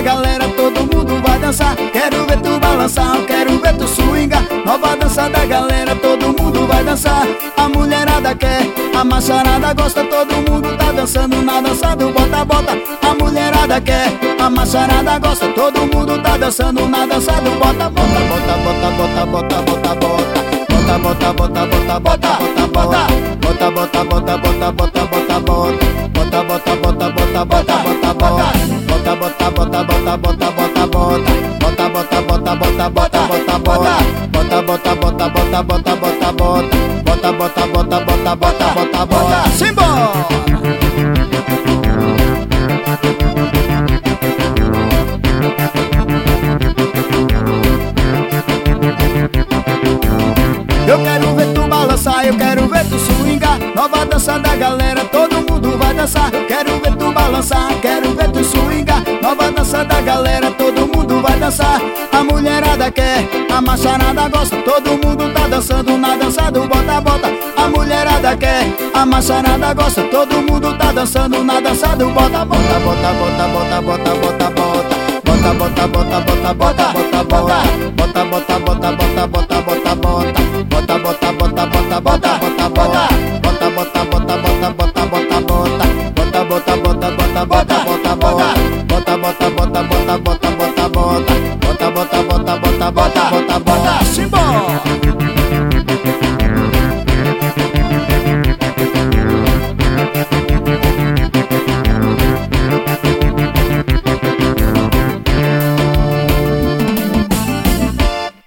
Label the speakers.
Speaker 1: galera, todo mundo vai dançar. Quero ver tu balançar, eu quero ver tu swingar. Nova dança da galera, todo mundo vai dançar. A mulherada quer, a macharada gosta. Todo mundo tá dançando na dança do bota, bota. A mulherada quer, a macharada gosta. Todo mundo tá dançando na dança do bota, bota, bota, bota, bota, bota, bota, bota. Bota, bota, bota, bota, bota, bota, bota. Bota, bota, bota, bota, bota, bota, bota. Bota, bota, bota, bota, bota, bota, bota. Bota, bota, bota, bota, bota, bota, bota. Bota, bota, bota, bota, bota, bota, bota. Bota, bota, bota, bota, bota, bota, bota. Bota, bota, bota, bota, bota, bota, bota. Simbora! Eu quero ver tu balançar, eu quero ver tu swingar. Nova dança da galera, todo mundo vai dançar. Eu quero ver tu balançar, quero ver tu swingar. Nova dança da galera, todo mundo vai dançar. A mulherada quer, a macharada gosta. Todo mundo tá dançando na dança do bota, bota. A mulherada quer, a macharada gosta. Todo mundo tá dançando na dança do bota, bota, bota, bota, bota, bota, bota, bota. Bota, bota, bota, bota, bota, bota, bota. Bota, bota, bota, bota, bota, bota, bota. Bota, bota, bota, bota, bota, bota, bota. Bota, bota, bota, bota, bota, bota, bota. Bota, bota, bota, bota, bota, bota, bota. Bota, bota, bota, bota, bota, bota, bota. Bota, bota, bota, bota, bota, bota, bota.